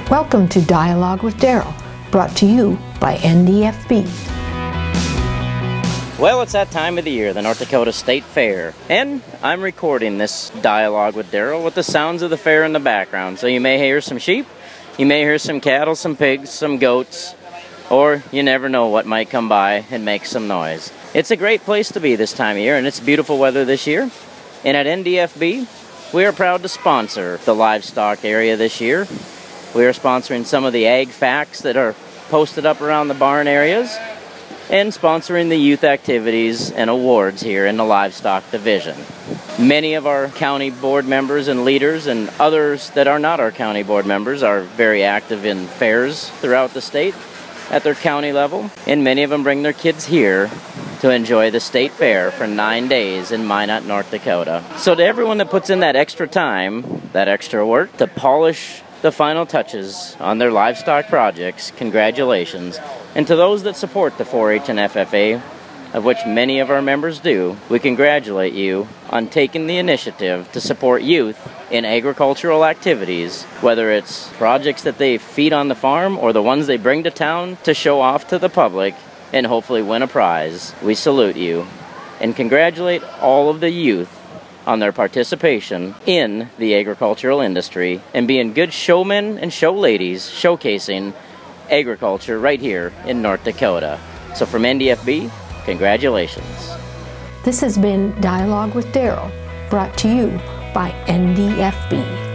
Welcome to Dialogue with Daryl, brought to you by NDFB. Well, it's that time of the year, the North Dakota State Fair, and I'm recording this Dialogue with Daryl with the sounds of the fair in the background. So you may hear some sheep, you may hear some cattle, some pigs, some goats, or you never know what might come by and make some noise. It's a great place to be this time of year, and it's beautiful weather this year. And at NDFB, we are proud to sponsor the livestock area this year. We are sponsoring some of the ag facts that are posted up around the barn areas, and sponsoring the youth activities and awards here in the livestock division. Many of our county board members and leaders and others that are not our county board members are very active in fairs throughout the state at their county level, and many of them bring their kids here to enjoy the state fair for 9 days in Minot, North Dakota. So to everyone that puts in that extra time, that extra work to polish the final touches on their livestock projects, congratulations. And to those that support the 4-H and FFA, of which many of our members do, we congratulate you on taking the initiative to support youth in agricultural activities, whether it's projects that they feed on the farm or the ones they bring to town to show off to the public and hopefully win a prize. We salute you and congratulate all of the youth on their participation in the agricultural industry and being good showmen and show ladies showcasing agriculture right here in North Dakota. So from NDFB, congratulations. This has been Dialogue with Daryl, brought to you by NDFB.